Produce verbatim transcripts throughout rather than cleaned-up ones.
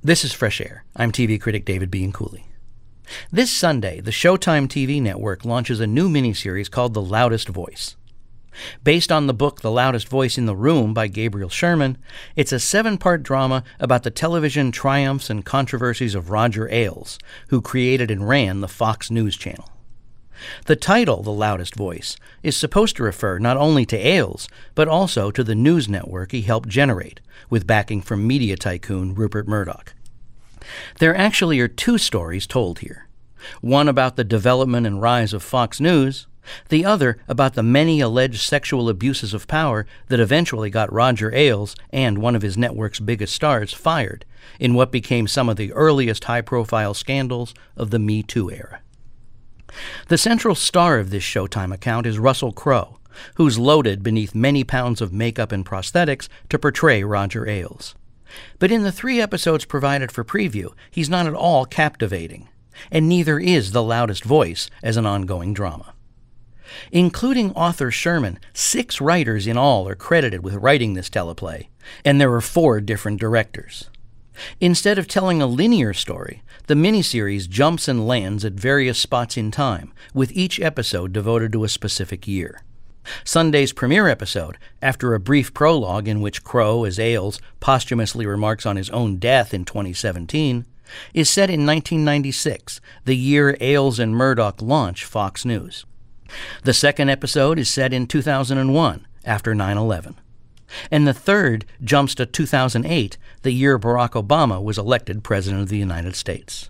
This is Fresh Air. I'm T V critic David Bianculli. This Sunday, the Showtime T V network launches a new miniseries called The Loudest Voice. Based on the book The Loudest Voice in the Room by Gabriel Sherman, it's a seven-part drama about the television triumphs and controversies of Roger Ailes, who created and ran the Fox News Channel. The title, The Loudest Voice, is supposed to refer not only to Ailes, but also to the news network he helped generate, with backing from media tycoon Rupert Murdoch. There actually are two stories told here. One about the development and rise of Fox News, the other about the many alleged sexual abuses of power that eventually got Roger Ailes and one of his network's biggest stars fired in what became some of the earliest high-profile scandals of the Me Too era. The central star of this Showtime account is Russell Crowe, who's loaded beneath many pounds of makeup and prosthetics to portray Roger Ailes. But in the three episodes provided for preview, he's not at all captivating, and neither is The Loudest Voice as an ongoing drama. Including author Sherman, six writers in all are credited with writing this teleplay, and there are four different directors. Instead of telling a linear story, the miniseries jumps and lands at various spots in time, with each episode devoted to a specific year. Sunday's premiere episode, after a brief prologue in which Crowe, as Ailes, posthumously remarks on his own death in twenty seventeen, is set in nineteen ninety-six, the year Ailes and Murdoch launch Fox News. The second episode is set in two thousand one, after nine eleven. And the third jumps to two thousand eight, the year Barack Obama was elected President of the United States.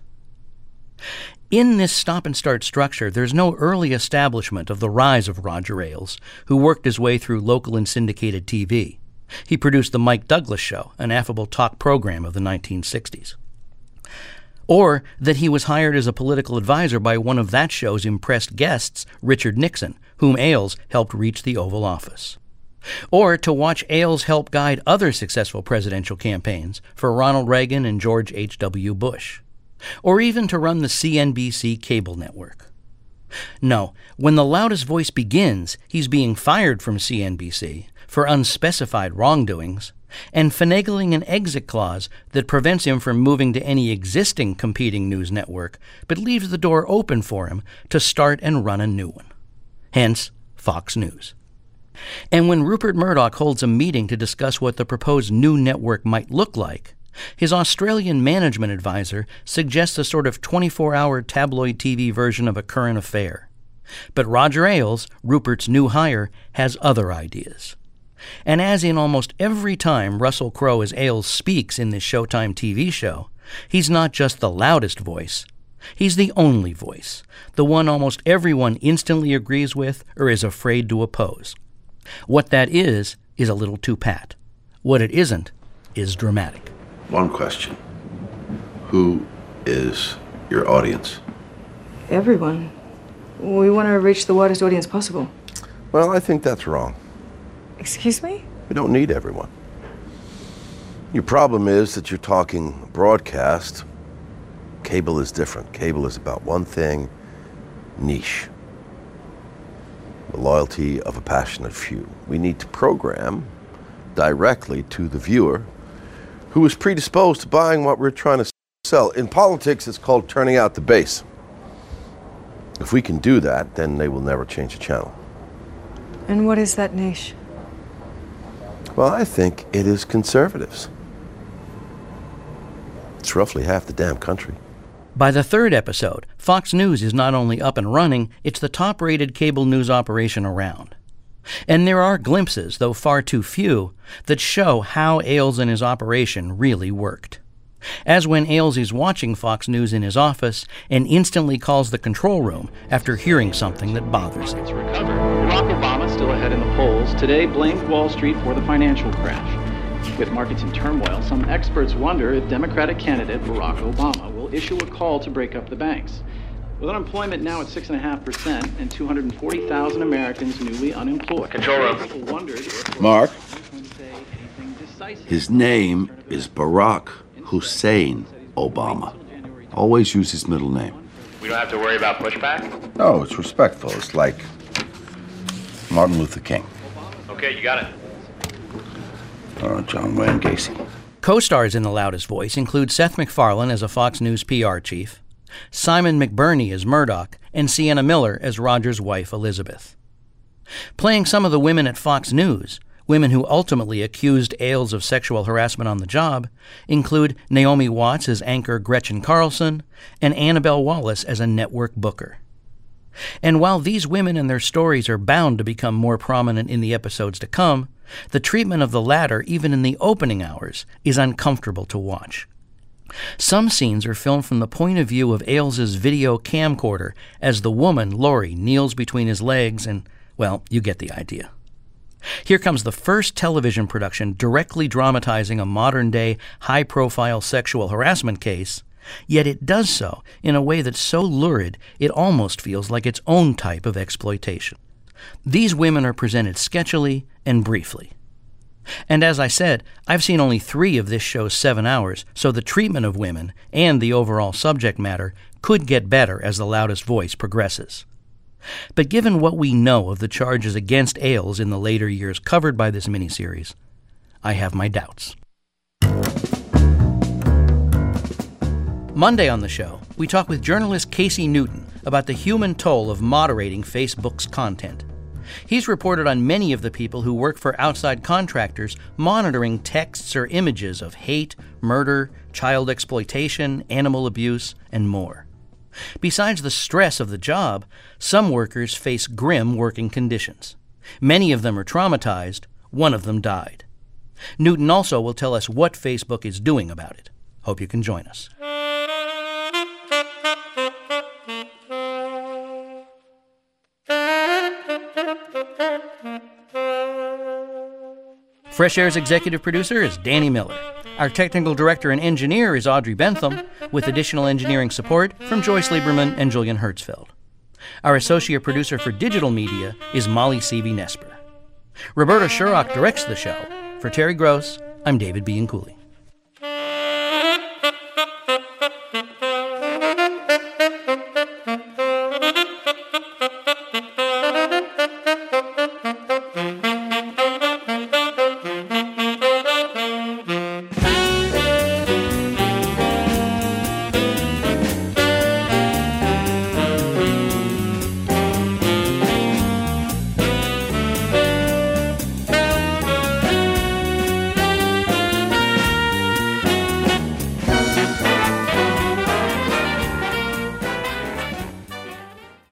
In this stop-and-start structure, there's no early establishment of the rise of Roger Ailes, who worked his way through local and syndicated T V. He produced The Mike Douglas Show, an affable talk program of the nineteen sixties. Or that he was hired as a political advisor by one of that show's impressed guests, Richard Nixon, whom Ailes helped reach the Oval Office. Or to watch Ailes help guide other successful presidential campaigns for Ronald Reagan and George H W Bush. Or even to run the C N B C cable network. No, when The Loudest Voice begins, he's being fired from C N B C for unspecified wrongdoings and finagling an exit clause that prevents him from moving to any existing competing news network, but leaves the door open for him to start and run a new one. Hence, Fox News. And when Rupert Murdoch holds a meeting to discuss what the proposed new network might look like, his Australian management advisor suggests a sort of twenty-four hour tabloid T V version of A Current Affair. But Roger Ailes, Rupert's new hire, has other ideas. And as in almost every time Russell Crowe as Ailes speaks in this Showtime T V show, he's not just the loudest voice. He's the only voice, the one almost everyone instantly agrees with or is afraid to oppose. What that is, is a little too pat. What it isn't, is dramatic. One question. Who is your audience? Everyone. We want to reach the widest audience possible. Well, I think that's wrong. Excuse me? We don't need everyone. Your problem is that you're talking broadcast. Cable is different. Cable is about one thing, niche. The loyalty of a passionate few. We need to program directly to the viewer who is predisposed to buying what we're trying to sell. In politics, it's called turning out the base. If we can do that, then they will never change the channel. And what is that niche? Well, I think it is conservatives. It's roughly half the damn country. By the third episode, Fox News is not only up and running, it's the top-rated cable news operation around. And there are glimpses, though far too few, that show how Ailes and his operation really worked. As when Ailes is watching Fox News in his office and instantly calls the control room after hearing something that bothers him. Barack Obama, still ahead in the polls, today blamed Wall Street for the financial crash. With markets in turmoil, some experts wonder if Democratic candidate Barack Obama will issue a call to break up the banks. With unemployment now at six point five percent and two hundred forty thousand Americans newly unemployed. Control room. Wondered if Mark, decisive. his name is Barack Hussein Obama. Always use his middle name. We don't have to worry about pushback? No, it's respectful. It's like Martin Luther King. Okay, you got it. Or John Wayne Gacy. Co-stars in The Loudest Voice include Seth MacFarlane as a Fox News P R chief, Simon McBurney as Murdoch, and Sienna Miller as Roger's wife, Elizabeth. Playing some of the women at Fox News, women who ultimately accused Ailes of sexual harassment on the job, include Naomi Watts as anchor Gretchen Carlson and Annabelle Wallace as a network booker. And while these women and their stories are bound to become more prominent in the episodes to come, the treatment of the latter, even in the opening hours, is uncomfortable to watch. Some scenes are filmed from the point of view of Ailes' video camcorder as the woman, Lori, kneels between his legs and, well, you get the idea. Here comes the first television production directly dramatizing a modern-day, high-profile sexual harassment case, yet it does so in a way that's so lurid it almost feels like its own type of exploitation. These women are presented sketchily and briefly. And as I said, I've seen only three of this show's seven hours, so the treatment of women and the overall subject matter could get better as The Loudest Voice progresses. But given what we know of the charges against Ailes in the later years covered by this miniseries, I have my doubts. Monday on the show, we talk with journalist Casey Newton about the human toll of moderating Facebook's content. He's reported on many of the people who work for outside contractors monitoring texts or images of hate, murder, child exploitation, animal abuse, and more. Besides the stress of the job, some workers face grim working conditions. Many of them are traumatized. One of them died. Newton also will tell us what Facebook is doing about it. Hope you can join us. Fresh Air's executive producer is Danny Miller. Our technical director and engineer is Audrey Bentham, with additional engineering support from Joyce Lieberman and Julian Hertzfeld. Our associate producer for digital media is Molly Seavey-Nesper. Roberta Shurrock directs the show. For Terry Gross, I'm David Bianculli.